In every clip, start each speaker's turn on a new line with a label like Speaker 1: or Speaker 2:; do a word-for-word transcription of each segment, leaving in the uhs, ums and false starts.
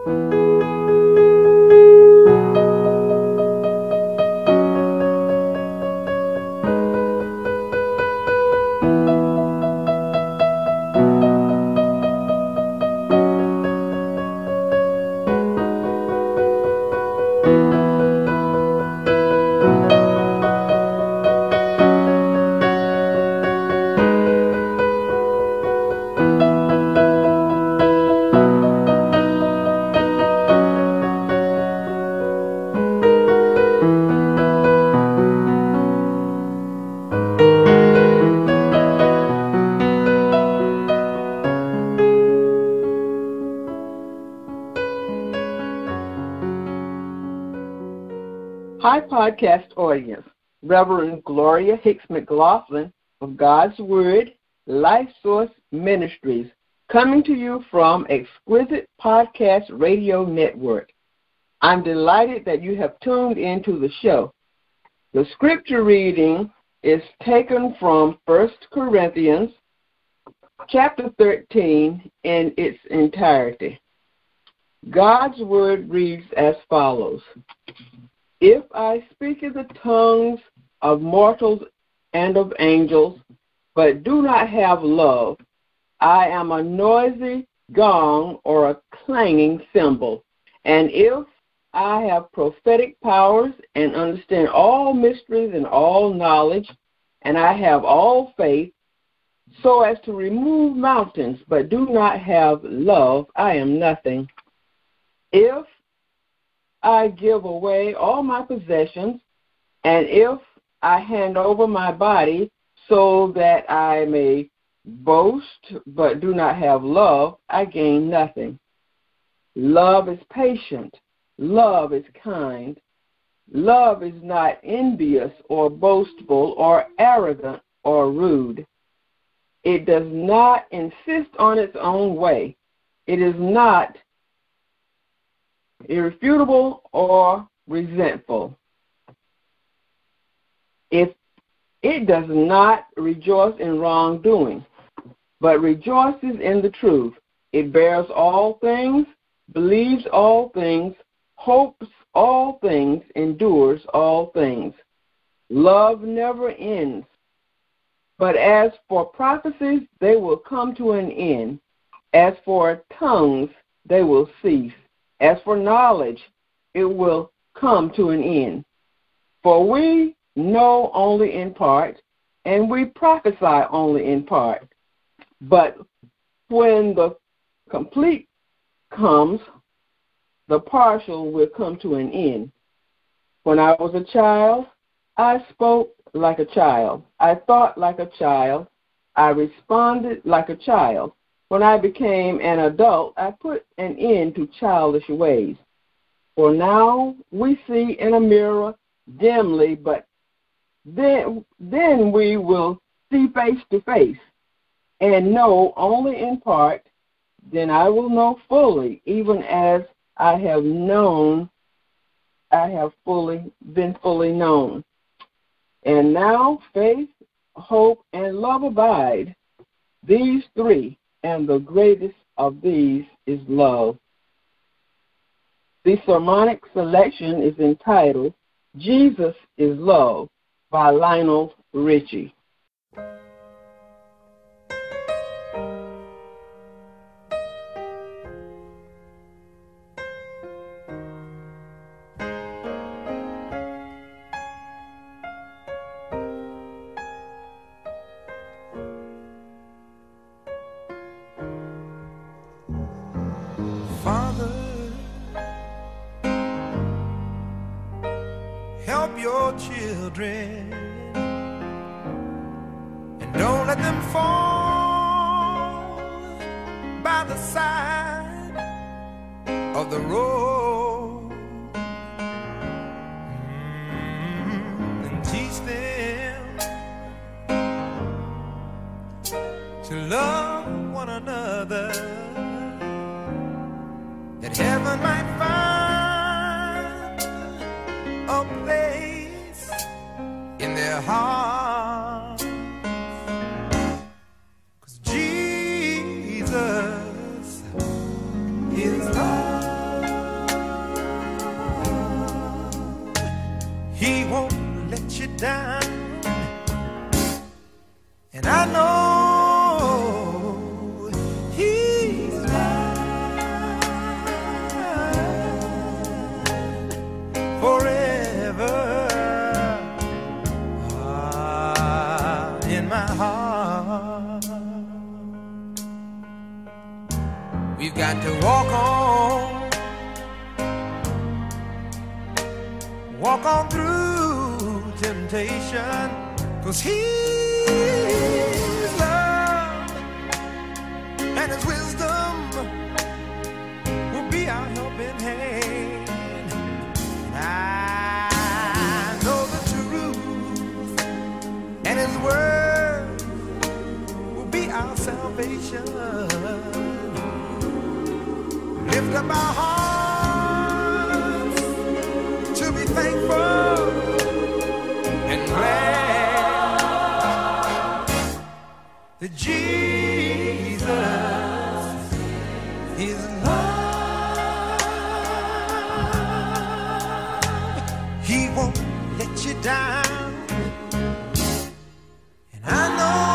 Speaker 1: Hi, podcast audience. Reverend Gloria Hicks McLaughlin of God's Word Life Source Ministries, coming to you from Exquisite Podcast Radio Network. I'm delighted that you have tuned into the show. The scripture reading is taken from First Corinthians chapter thirteen in its entirety. God's Word reads as follows. If I speak in the tongues of mortals and of angels, but do not have love, I am a noisy gong or a clanging cymbal. And if I have prophetic powers and understand all mysteries and all knowledge, and I have all faith, so as to remove mountains, but do not have love, I am nothing. If I give away all my possessions, and if I hand over my body so that I may boast but do not have love, I gain nothing. Love is patient. Love is kind. Love is not envious or boastful or arrogant or rude. It does not insist on its own way. It is not irrefutable or resentful. If it does not rejoice in wrongdoing, but rejoices in the truth, it bears all things, believes all things, hopes all things, endures all things. Love never ends. But as for prophecies, they will come to an end. As for tongues, they will cease. As for knowledge, it will come to an end. For we know only in part, and we prophesy only in part. But when the complete comes, the partial will come to an end. When I was a child, I spoke like a child. I thought like a child. I responded like a child. When I became an adult, I put an end to childish ways. For now we see in a mirror dimly, but then, then we will see face to face and know only in part. Then I will know fully, even as I have known, I have fully been fully known. And now faith, hope, and love abide, these three, and the greatest of these is love. The sermonic selection is entitled, Jesus is Love, by Lionel Richie.
Speaker 2: Father, help your children and don't let them fall by the side of the road, mm, and teach them to love one another, that heaven might find a place in their hearts. 'Cause Jesus is love. We've got to walk on, walk on through temptation, 'cause His love and His wisdom will be our helping hand. I know the truth, and His word will be our salvation. Lift up our hearts to be thankful and glad that Jesus is love. He won't let you down, and I know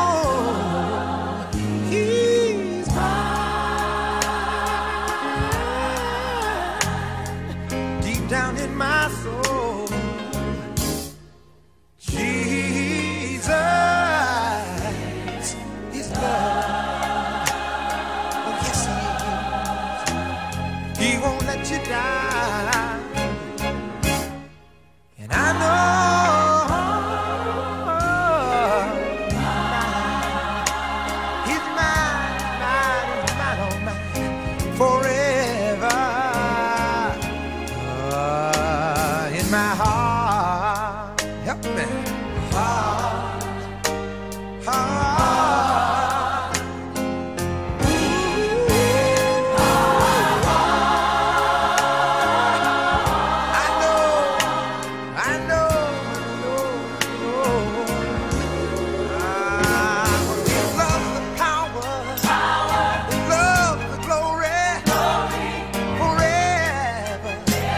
Speaker 2: He's mine. Deep down in my soul, Jesus is love. Oh, yes, He is. He won't let you down, and I know He's mine, mine, mine, oh mine, forever. Uh, in my heart, help me, heart, heart. Ooh, I know, I know, ah, He loves the power, He loves the glory, forever.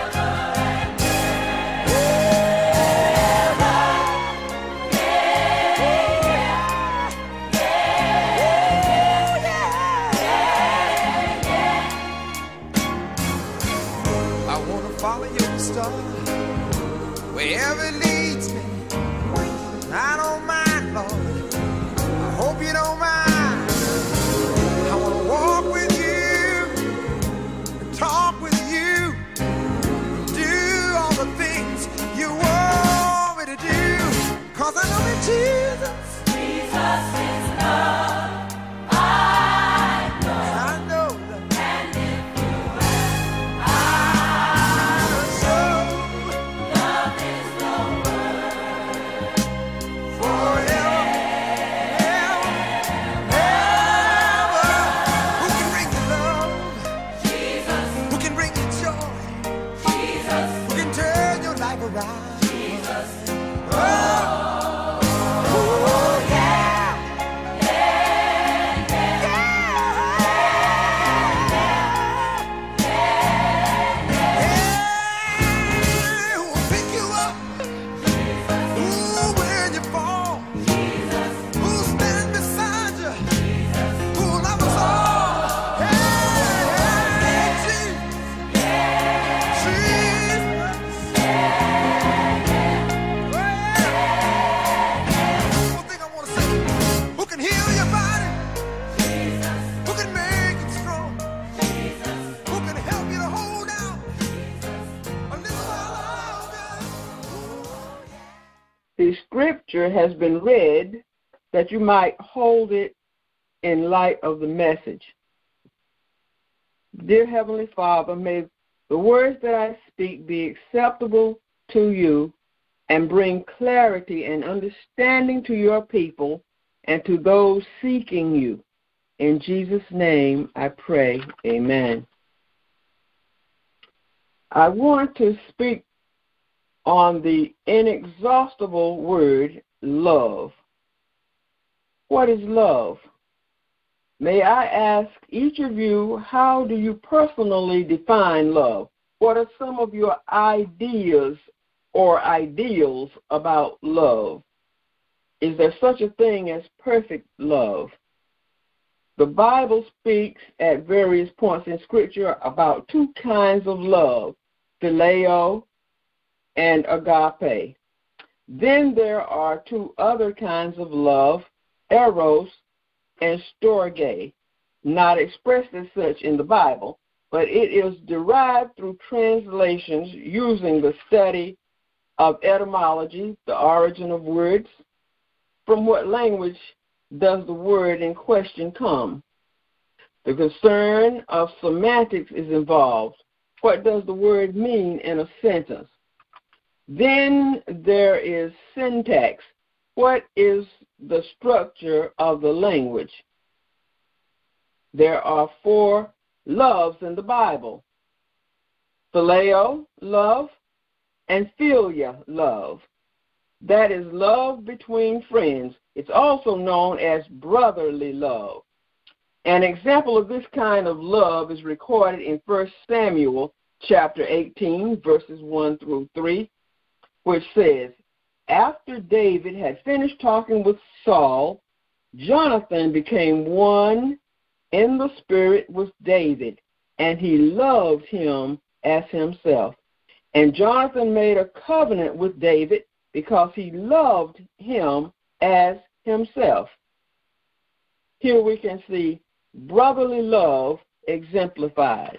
Speaker 2: I want to follow your star wherever it leads me. I don't mind, Lord. I hope you don't mind. I want to walk with you, and talk with you, and do all the things you want me to do. 'Cause I know that Jesus,
Speaker 3: Jesus is love. I know,
Speaker 2: I know that
Speaker 3: and if you ask,
Speaker 2: I'm so
Speaker 3: love is the word.
Speaker 2: forever, ever, ever. Who can bring you love?
Speaker 3: Jesus,
Speaker 2: Who can bring you joy?
Speaker 3: Jesus,
Speaker 2: Who can turn your life around?
Speaker 3: Jesus.
Speaker 2: Oh, oh, yeah. Yeah. Yeah. Who will pick you up? Ooh, when you fall. Who'll stand beside you? Who'll love us all? Hey, Jesus. Jesus. One thing I want to say. Who can heal your body? Who can make it strong? Who can help you to hold out a little while longer?
Speaker 1: The scripture has been read that you might hold it in light of the message. Dear Heavenly Father, may the words that I speak be acceptable to you and bring clarity and understanding to your people and to those seeking you. In Jesus' name I pray, amen. I want to speak on the inexhaustible word, love. What is love? May I ask each of you, how do you personally define love? What are some of your ideas or ideals about love? Is there such a thing as perfect love? The Bible speaks at various points in Scripture about two kinds of love, phileo and agape. Then there are two other kinds of love, eros and storge. not expressed as such in the Bible, but it is derived through translations using the study of etymology, the origin of words. From what language does the word in question come? The concern of semantics is involved. What does the word mean in a sentence? Then there is syntax. What is the structure of the language? There are four loves in the Bible: phileo, love, and philia, love. That is love between friends. It's also known as brotherly love. An example of this kind of love is recorded in First Samuel chapter eighteen, verses one through three, which says, after David had finished talking with Saul, Jonathan became one in the spirit with David, and he loved him as himself. And Jonathan made a covenant with David because he loved him as himself. Here we can see brotherly love exemplified.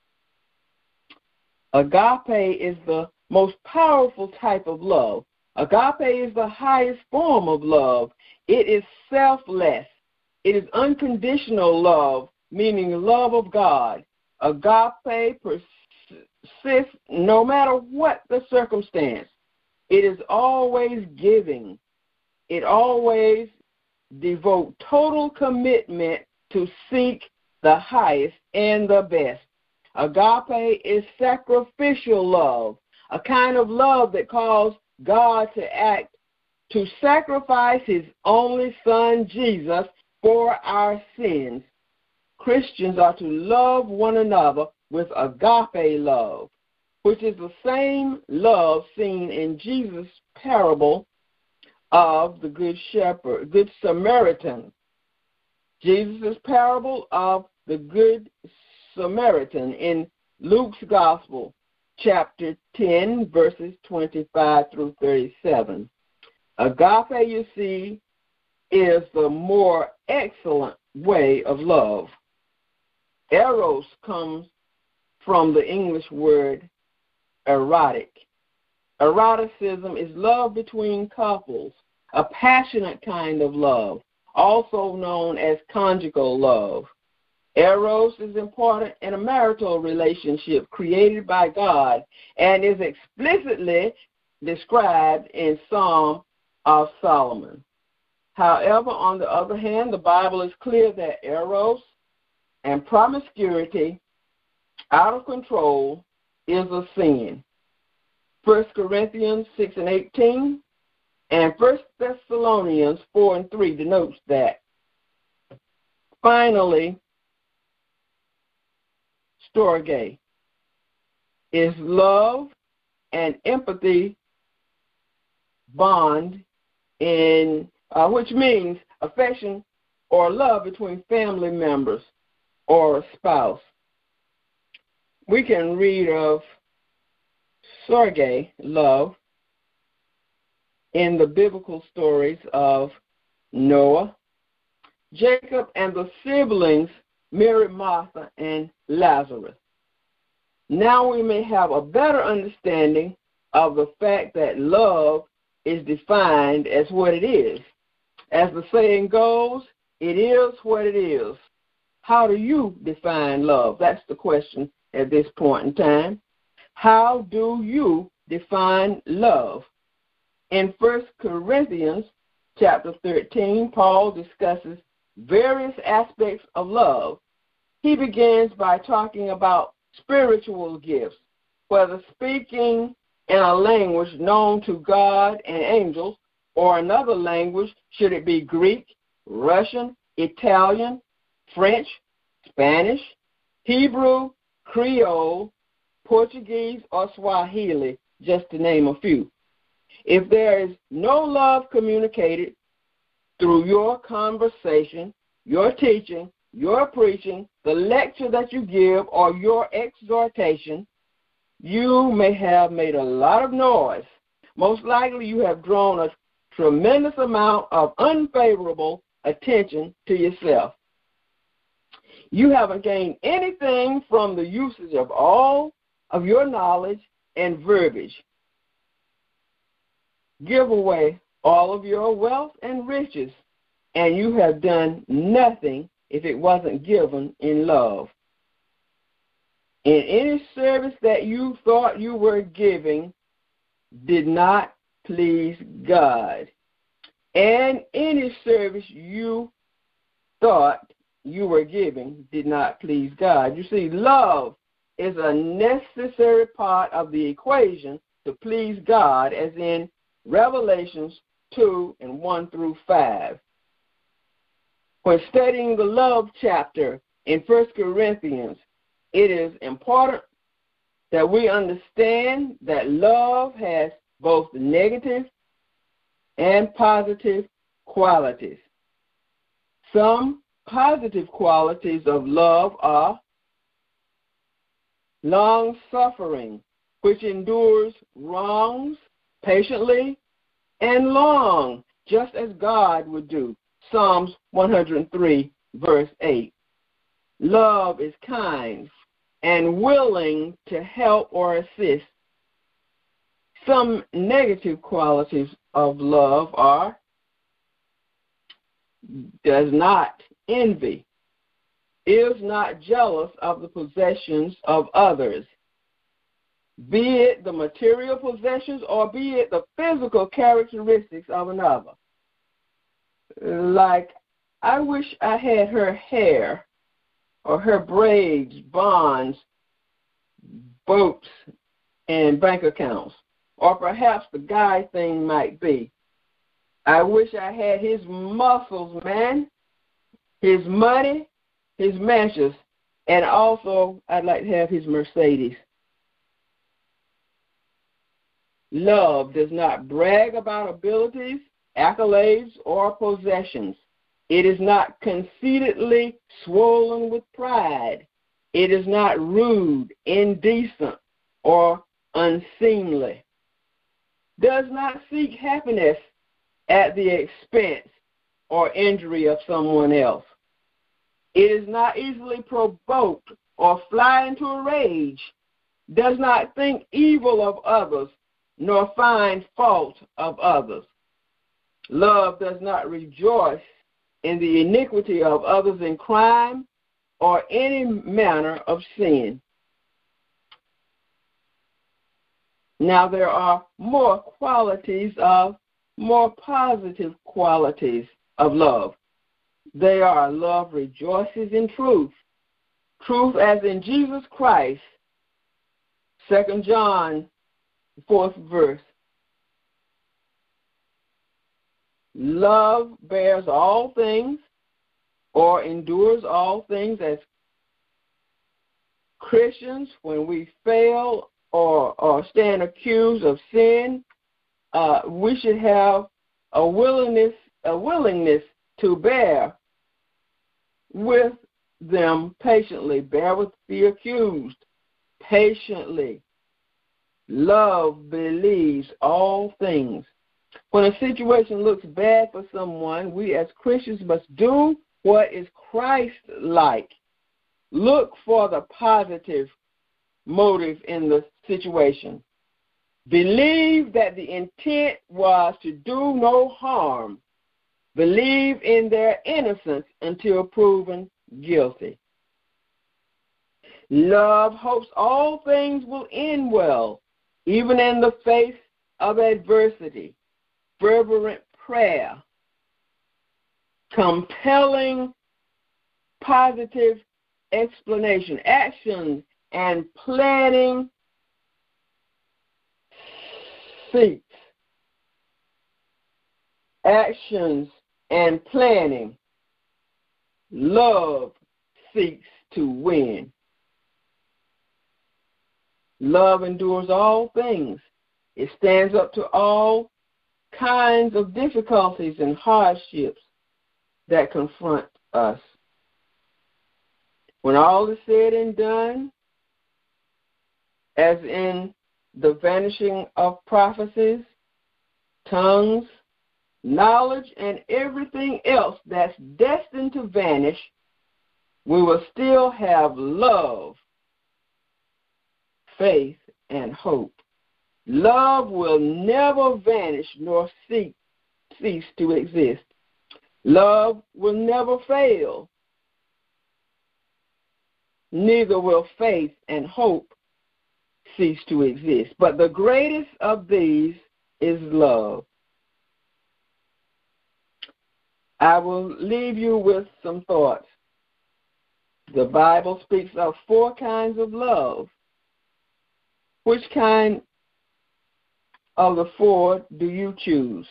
Speaker 1: Agape is the most powerful type of love. Agape is the highest form of love. It is selfless. It is unconditional love, meaning love of God. Agape persists no matter what the circumstance. It is always giving. It always devotes total commitment to seek the highest and the best. Agape is sacrificial love, a kind of love that calls God to act, to sacrifice his only son, Jesus, for our sins. Christians are to love one another with agape love, which is the same love seen in Jesus' parable of the Good Shepherd, Good Samaritan. Jesus' parable of the Good Samaritan in Luke's Gospel, chapter ten, verses twenty-five through thirty-seven. Agape, you see, is the more excellent way of love. Eros comes from the English word erotic. Eroticism is love between couples, a passionate kind of love, also known as conjugal love. Eros is important in a marital relationship created by God and is explicitly described in Psalm of Solomon. However, on the other hand, the Bible is clear that eros and promiscuity, out of control, is a sin. First Corinthians six and eighteen and First Thessalonians four and three denotes that. Finally, storge is love and empathy bond, in uh, which means affection or love between family members or a spouse. We can read of storge, love, in the biblical stories of Noah, Jacob and the siblings Mary, Martha, and Lazarus. Now we may have a better understanding of the fact that love is defined as what it is. As the saying goes, it is what it is. How do you define love? That's the question at this point in time. How do you define love? In First Corinthians chapter thirteen, Paul discusses various aspects of love. He begins by talking about spiritual gifts, whether speaking in a language known to God and angels, or another language, should it be Greek, Russian, Italian, French, Spanish, Hebrew, Creole, Portuguese, or Swahili, just to name a few. If there is no love communicated through your conversation, your teaching, your preaching, the lecture that you give, or your exhortation, you may have made a lot of noise. Most likely you have drawn a tremendous amount of unfavorable attention to yourself. You haven't gained anything from the usage of all of your knowledge and verbiage. Give away all of your wealth and riches, and you have done nothing if it wasn't given in love. In any service that you thought you were giving did not please God, and any service you thought you were giving did not please God. You see, love is a necessary part of the equation to please God, as in Revelations two and one through five. When studying the love chapter in First Corinthians, it is important that we understand that love has both negative and positive qualities. Some positive qualities of love are long-suffering, which endures wrongs patiently and long, just as God would do. Psalms one hundred three, verse eight. Love is kind and willing to help or assist. Some negative qualities of love are does not envy, is not jealous of the possessions of others, be it the material possessions or be it the physical characteristics of another. Like, I wish I had her hair or her braids, bonds, boats, and bank accounts. Or perhaps the guy thing might be, I wish I had his muscles, man, his money, his mansions, and also I'd like to have his Mercedes. Love does not brag about abilities, accolades, or possessions. It is not conceitedly swollen with pride. It is not rude, indecent, or unseemly. Does not seek happiness at the expense or injury of someone else. It is not easily provoked or fly into a rage. Does not think evil of others, nor find fault of others. Love does not rejoice in the iniquity of others in crime or any manner of sin. Now there are more qualities of, more positive qualities of love. They are love rejoices in truth. Truth as in Jesus Christ. Second John, fourth verse. Love bears all things or endures all things. As Christians, when we fail or, or stand accused of sin, uh, we should have a willingness, a willingness to bear with them patiently. Bear with the accused patiently. Love believes all things. When a situation looks bad for someone, we as Christians must do what is Christ-like. Look for the positive motive in the situation. Believe that the intent was to do no harm. Believe in their innocence until proven guilty. Love hopes all things will end well, even in the face of adversity. Fervent prayer, compelling positive explanation, action, and planning seeks. Actions and planning. Love seeks to win. Love endures all things. It stands up to all kinds of difficulties and hardships that confront us. When all is said and done, as in the vanishing of prophecies, tongues, knowledge, and everything else that's destined to vanish, we will still have love, faith, and hope. Love will never vanish nor cease, cease to exist. Love will never fail. Neither will faith and hope cease to exist. But the greatest of these is love. I will leave you with some thoughts. The Bible speaks of four kinds of love. Which kind of the four do you choose?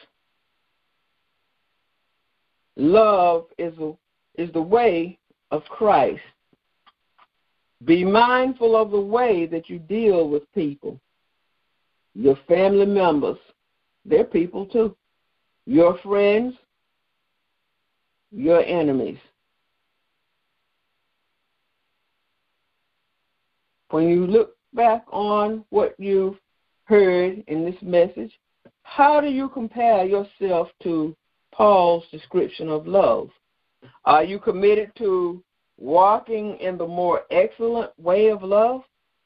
Speaker 1: Love is, a, is the way of Christ. Be mindful of the way that you deal with people. Your family members, they're people too. Your friends, your enemies. When you look back on what you've heard in this message, how do you compare yourself to Paul's description of love? Are you committed to walking in the more excellent way of love?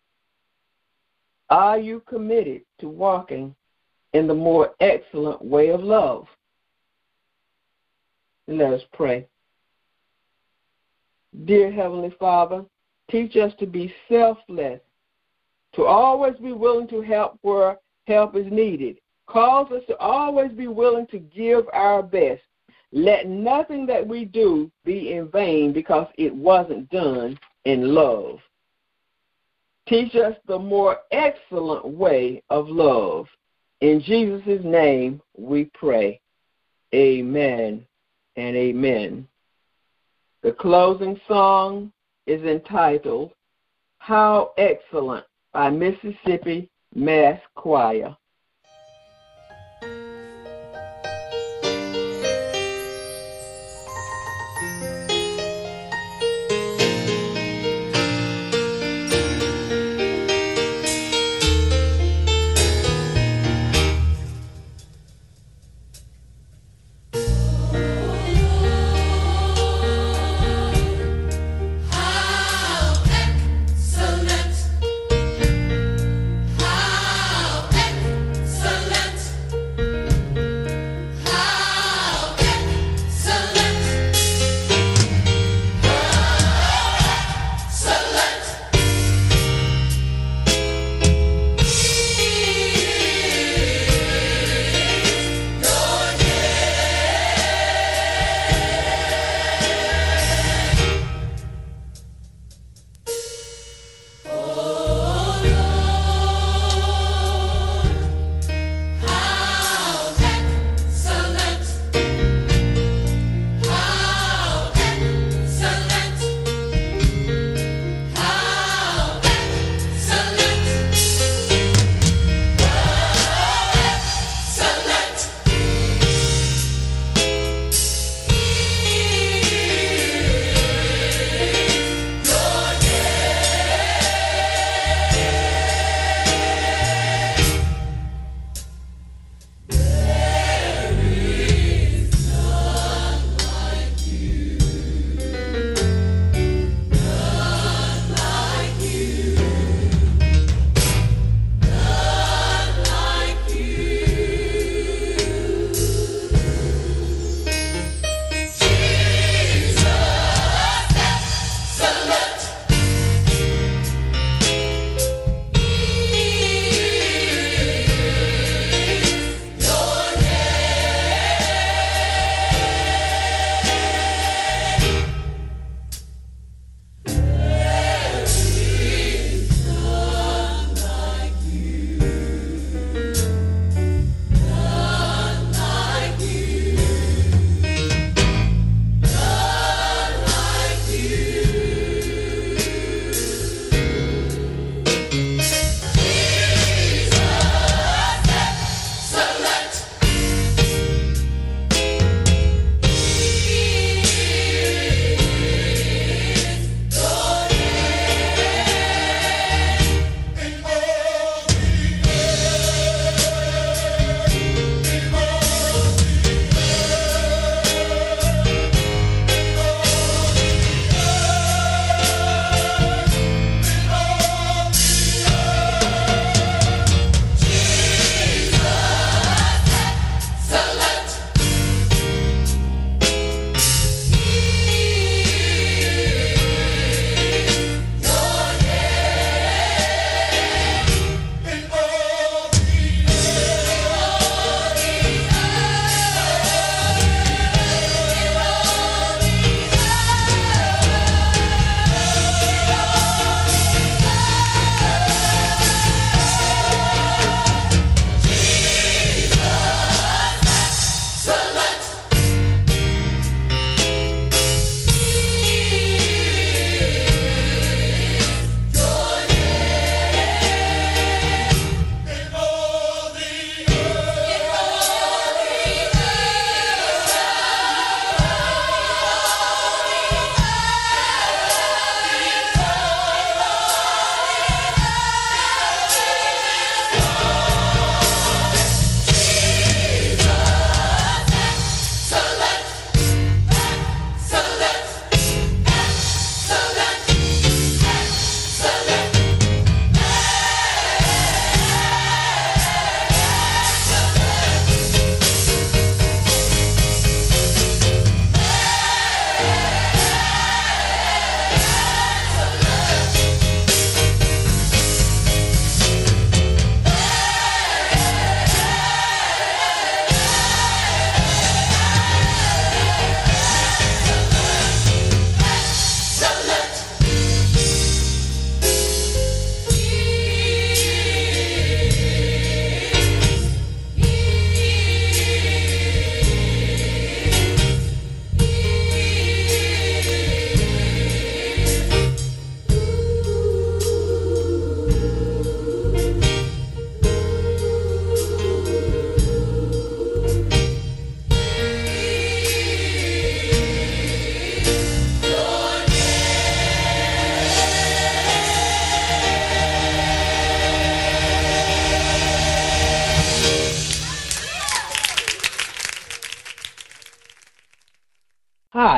Speaker 1: Are you committed to walking in the more excellent way of love? Let us pray. Dear Heavenly Father, teach us to be selfless, to always be willing to help where help is needed. Cause us to always be willing to give our best. Let nothing that we do be in vain because it wasn't done in love. Teach us the more excellent way of love. In Jesus' name we pray. Amen and amen. The closing song is entitled, How Excellent, by Mississippi Mass Choir.
Speaker 3: How excellent, how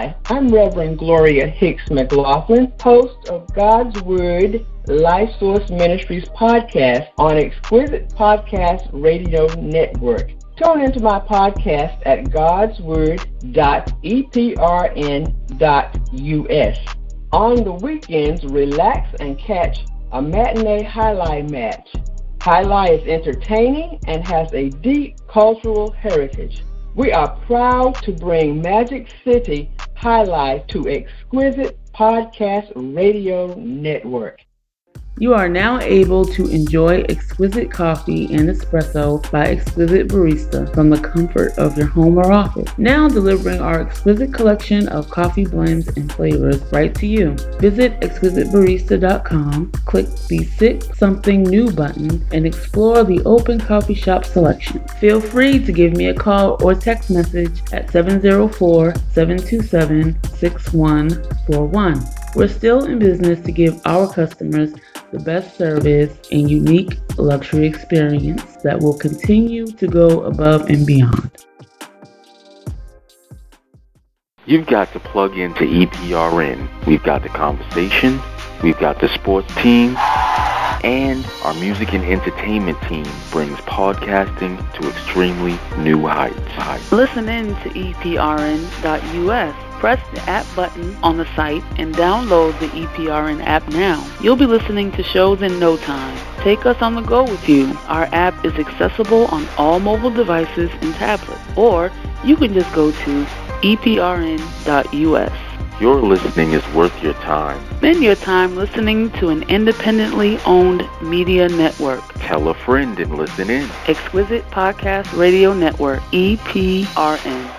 Speaker 1: Hi, I'm Reverend Gloria Hicks McLaughlin, host of God's Word Life Source Ministries podcast on Exquisite Podcast Radio Network. Tune into my podcast at godsword dot e p r n dot u s. On the weekends, relax and catch a matinee highlight match. Highlight is entertaining and has a deep cultural heritage. We are proud to bring Magic City Highlight to Exquisite Podcast Radio Network.
Speaker 4: You are now able to enjoy exquisite coffee and espresso by Exquisite Barista from the comfort of your home or office. Now delivering our exquisite collection of coffee blends and flavors right to you. Visit exquisite barista dot com, click the Sip Something New button, and explore the open coffee shop selection. Feel free to give me a call or text message at seven zero four, seven two seven, six one four one. We're still in business to give our customers the best service and unique luxury experience that will continue to go above and beyond.
Speaker 5: You've got to plug into E P R N. We've got the conversation, we've got the sports team, and our music and entertainment team brings podcasting to extremely new heights.
Speaker 4: Listen in to E P R N dot U S. Press the app button on the site and download the E P R N app now. You'll be listening to shows in no time. Take us on the go with you. Our app is accessible on all mobile devices and tablets, or you can just go to E P R N dot U S.
Speaker 5: Your listening is worth your time.
Speaker 4: Spend your time listening to an independently owned media network.
Speaker 5: Tell a friend and listen in.
Speaker 4: Exquisite Podcast Radio Network, E P R N.